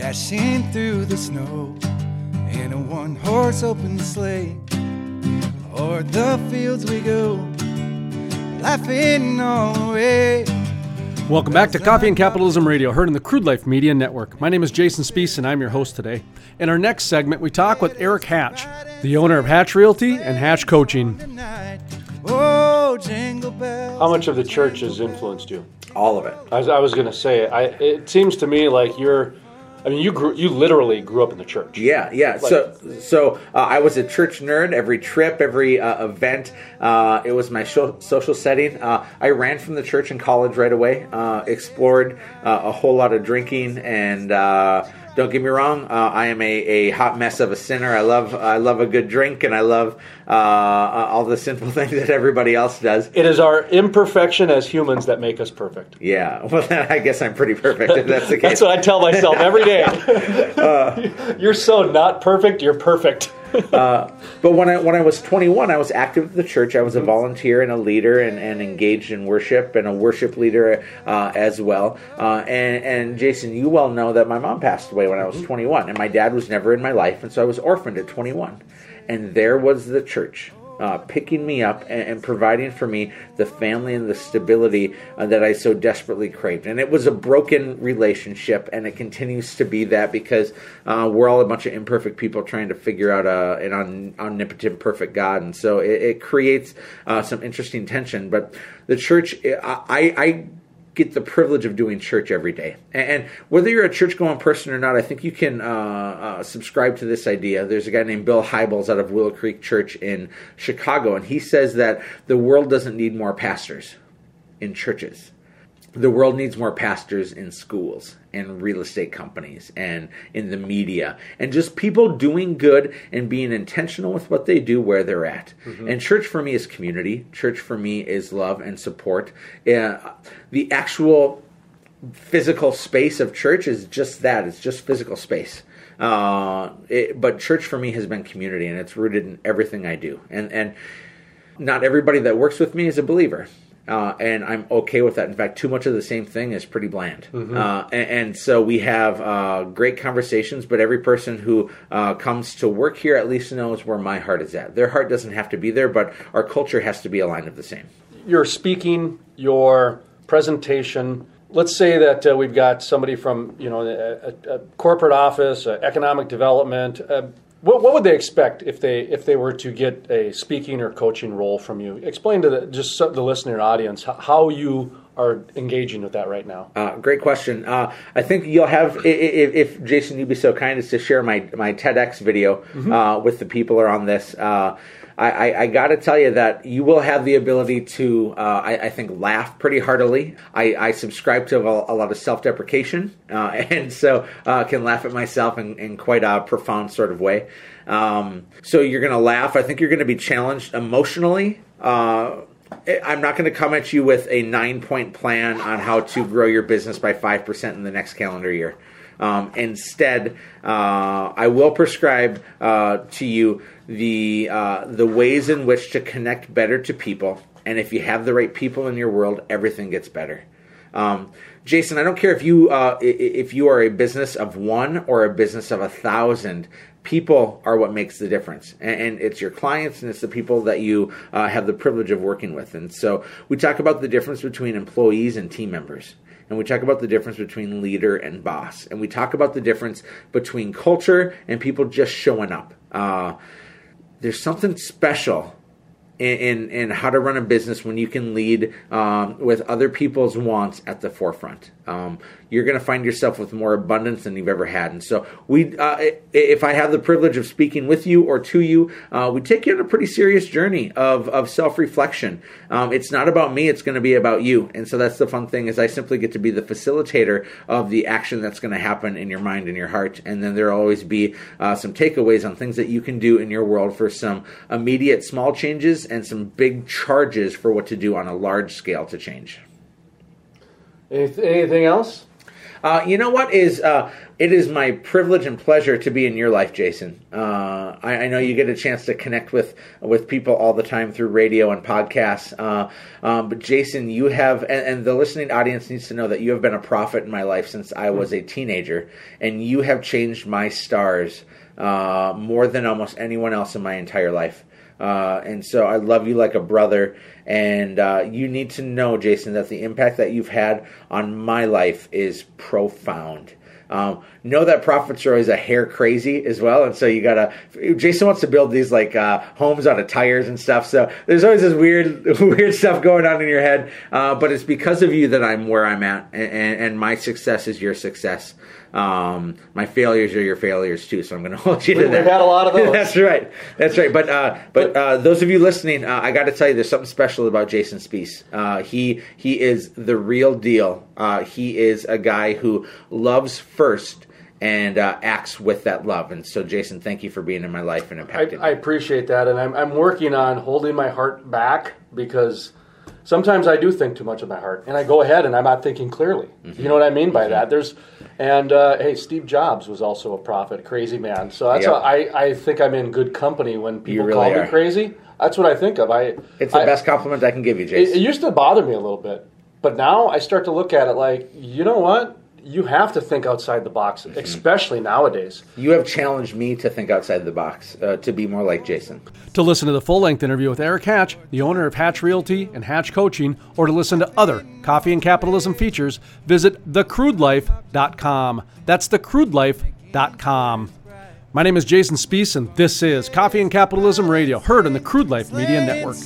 dashing through the snow in a one-horse open sleigh. O'er the fields we go, laughing all the way. Welcome back to Coffee and Capitalism Radio, heard in the Crude Life Media Network. My name is Jason Speece, and I'm your host today. In our next segment, we talk with Eric Hatch, the owner of Hatch Realty and Hatch Coaching. Oh, jingle bells. How much of the church has influenced you? All of it. I was going to say, it seems to me like you literally grew up in the church. Yeah. So I was a church nerd. Every trip, every event, it was my social setting. I ran from the church in college right away. Explored a whole lot of drinking, and don't get me wrong, I am a hot mess of a sinner. I love a good drink, and I love all the sinful things that everybody else does. It is our imperfection as humans that make us perfect. Yeah, well, then I guess I'm pretty perfect if that's the case. That's what I tell myself every day. You're so not perfect, you're perfect. But when I was 21, I was active at the church. I was a volunteer and a leader and engaged in worship and a worship leader as well. And Jason, you well know that my mom passed away when I was 21, and my dad was never in my life, and so I was orphaned at 21. And there was the church picking me up and providing for me the family and the stability that I so desperately craved. And it was a broken relationship, and it continues to be that because we're all a bunch of imperfect people trying to figure out an omnipotent, perfect God. And so it creates some interesting tension. But the church, I get the privilege of doing church every day. And whether you're a church-going person or not, I think you can subscribe to this idea. There's a guy named Bill Hybels out of Willow Creek Church in Chicago, and he says that the world doesn't need more pastors in churches. The world needs more pastors in schools and real estate companies and in the media and just people doing good and being intentional with what they do where they're at. Mm-hmm. And church for me is community. Church for me is love and support. The actual physical space of church is just that. It's just physical space. But church for me has been community, and it's rooted in everything I do. And not everybody that works with me is a believer. And I'm okay with that. In fact, too much of the same thing is pretty bland. Mm-hmm. And so we have great conversations, but every person who comes to work here at least knows where my heart is at. Their heart doesn't have to be there, but our culture has to be aligned of the same. Your speaking, your presentation, let's say that we've got somebody from a corporate office, economic development. What would they expect if they were to get a speaking or coaching role from you? Explain to the listener audience how you are engaging with that right now. Great question. I think you'll have, if Jason, you'd be so kind as to share my TEDx video with the people around this. I got to tell you that you will have the ability to, I think, laugh pretty heartily. I subscribe to a lot of self-deprecation, and so can laugh at myself in quite a profound sort of way. So you're going to laugh. I think you're going to be challenged emotionally. I'm not going to come at you with a 9-point plan on how to grow your business by 5% in the next calendar year. Instead, I will prescribe to you the ways in which to connect better to people. And if you have the right people in your world, everything gets better. Jason, I don't care if you are a business of one or a business of 1,000. People are what makes the difference, and it's your clients and it's the people that you have the privilege of working with. And so we talk about the difference between employees and team members, and we talk about the difference between leader and boss, and we talk about the difference between culture and people just showing up. There's something special in how to run a business when you can lead with other people's wants at the forefront. You're going to find yourself with more abundance than you've ever had. And so if I have the privilege of speaking with you or to you, we take you on a pretty serious journey of self-reflection. It's not about me, it's going to be about you. And so that's the fun thing, is I simply get to be the facilitator of the action that's going to happen in your mind and your heart. And then there'll always be some takeaways on things that you can do in your world for some immediate small changes and some big charges for what to do on a large scale to change. Anything else? You know what is? It is my privilege and pleasure to be in your life, Jason. I know you get a chance to connect with people all the time through radio and podcasts. But Jason, you have, and the listening audience needs to know that you have been a prophet in my life since I was a teenager, and you have changed my stars more than almost anyone else in my entire life. And so I love you like a brother, and you need to know, Jason, that the impact that you've had on my life is profound. Know that prophets are always a hair crazy as well, and so Jason wants to build these like homes out of tires and stuff, so there's always this weird stuff going on in your head, but it's because of you that I'm where I'm at, and my success is your success. My failures are your failures too, so I'm going to hold you to that. We've had a lot of those. That's right. But those of you listening, I got to tell you, there's something special about Jason Spiess. He is the real deal. He is a guy who loves first and acts with that love. And so, Jason, thank you for being in my life and impacting me. I appreciate that, and I'm working on holding my heart back, because sometimes I do think too much of my heart, and I go ahead and I'm not thinking clearly. Mm-hmm. You know what I mean by that? Hey, Steve Jobs was also a prophet, crazy man. So that's I think I'm in good company when people really call me crazy. That's what I think of. It's the best compliment I can give you, Jason. It used to bother me a little bit, but now I start to look at it like, you know what? You have to think outside the box, especially nowadays. You have challenged me to think outside the box, to be more like Jason. To listen to the full-length interview with Eric Hatch, the owner of Hatch Realty and Hatch Coaching, or to listen to other Coffee and Capitalism features, visit thecrudelife.com. That's thecrudelife.com. My name is Jason Spiess, and this is Coffee and Capitalism Radio, heard on the Crude Life Media Network.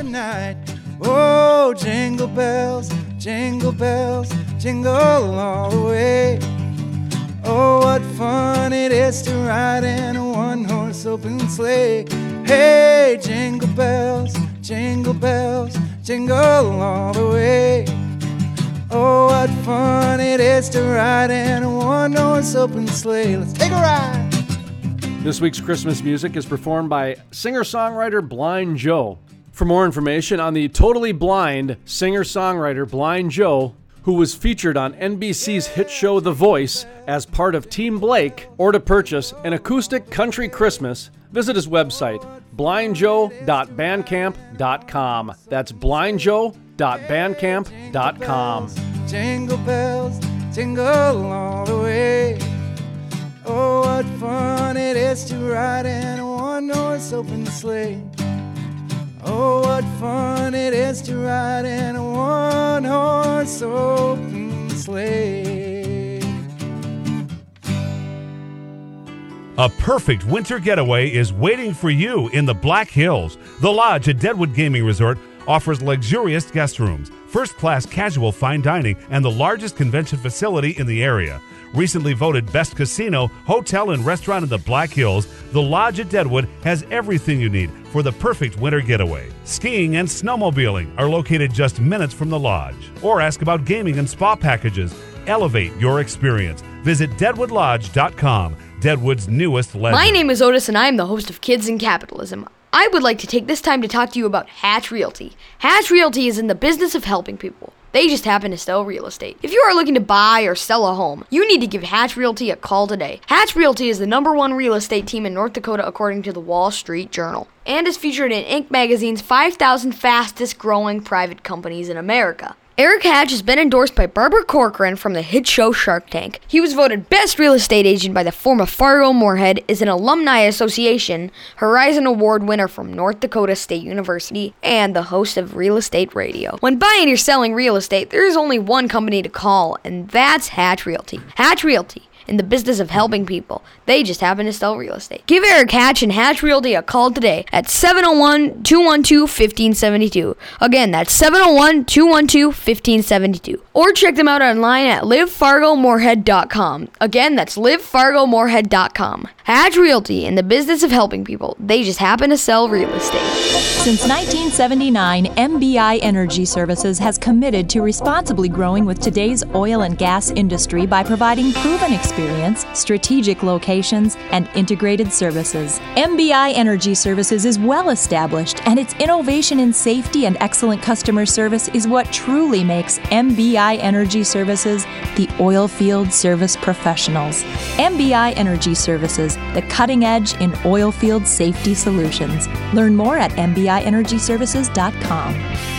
Oh, jingle bells, jingle all the way. Oh, what fun it is to ride in a one-horse open sleigh. Hey, jingle bells, jingle all the way. Oh, what fun it is to ride in a one-horse open sleigh. Let's take a ride. This week's Christmas music is performed by singer-songwriter Blind Joe. For more information on the totally blind singer-songwriter Blind Joe, who was featured on NBC's hit show The Voice as part of Team Blake, or to purchase an acoustic country Christmas, visit his website, blindjoe.bandcamp.com. That's blindjoe.bandcamp.com. Jingle bells, jingle all the way. Oh, what fun it is to ride in a one-horse open sleigh. Oh, what fun it is to ride in a one-horse open sleigh. A perfect winter getaway is waiting for you in the Black Hills. The Lodge at Deadwood Gaming Resort offers luxurious guest rooms, first-class casual fine dining, and the largest convention facility in the area. Recently voted best casino, hotel, and restaurant in the Black Hills, the Lodge at Deadwood has everything you need for the perfect winter getaway. Skiing and snowmobiling are located just minutes from the Lodge. Or ask about gaming and spa packages. Elevate your experience. Visit DeadwoodLodge.com, Deadwood's newest legend. My name is Otis, and I am the host of Kids in Capitalism. I would like to take this time to talk to you about Hatch Realty. Hatch Realty is in the business of helping people. They just happen to sell real estate. If you are looking to buy or sell a home, you need to give Hatch Realty a call today. Hatch Realty is the #1 real estate team in North Dakota according to the Wall Street Journal, and is featured in Inc. magazine's 5,000 fastest growing private companies in America. Eric Hatch has been endorsed by Barbara Corcoran from the hit show Shark Tank. He was voted Best Real Estate Agent by the Forum of Fargo-Moorhead, is an Alumni Association Horizon Award winner from North Dakota State University, and the host of Real Estate Radio. When buying or selling real estate, there is only one company to call, and that's Hatch Realty. Hatch Realty, in the business of helping people. They just happen to sell real estate. Give Eric Hatch and Hatch Realty a call today at 701-212-1572. Again, that's 701-212-1572. Or check them out online at livefargomoorhead.com. Again, that's livefargomoorhead.com. Hatch Realty, in the business of helping people. They just happen to sell real estate. Since 1979, MBI Energy Services has committed to responsibly growing with today's oil and gas industry by providing proven experience, strategic locations, and integrated services. MBI Energy Services is well established, and its innovation in safety and excellent customer service is what truly makes MBI Energy Services the oil field service professionals. MBI Energy Services, the cutting edge in oil field safety solutions. Learn more at mbienergyservices.com.